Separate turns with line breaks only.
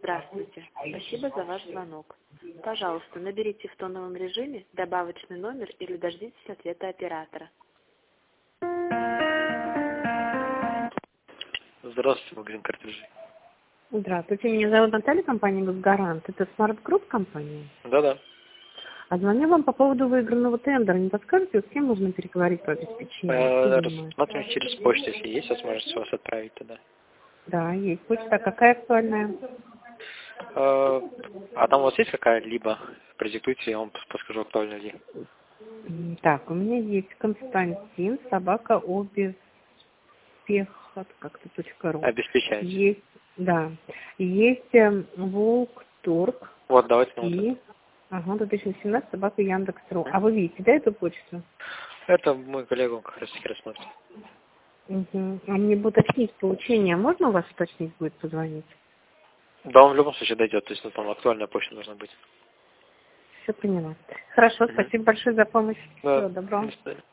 Здравствуйте. Спасибо за ваш звонок. Пожалуйста, наберите в тоновом режиме добавочный номер или дождитесь ответа оператора.
Здравствуйте, магазин картриджей.
Здравствуйте, меня зовут Наталья, компания «Газгарант». Это Smart Group компания?
Да-да.
А звоню вам по поводу выигранного тендера. Не подскажете, с кем нужно переговорить по обеспечению?
Рассмотрим через почту, если есть возможность вас отправить туда.
Да, есть почта. Какая актуальная?
А там у вас есть какая-либо? Продиктуйте, я вам подскажу, актуально ли.
Так, у меня есть Константин, собака обеспехот, как-то .ру.
Обеспечайте.
Есть, да. Есть Волкторг.
Вот, давайте на
И,
вот
ага, 2018, собака Яндекс.ру. А вы видите, да, эту почту?
это мой коллега, он как раз таки рассмотрит.
Угу. А мне бы уточнить получение. Можно у вас уточнить будет позвонить?
Да, он в любом случае дойдет, то есть, ну, там актуальная почта должна быть.
Все поняла. Хорошо, спасибо большое за помощь.
Да.
Всего доброго.
До свидания.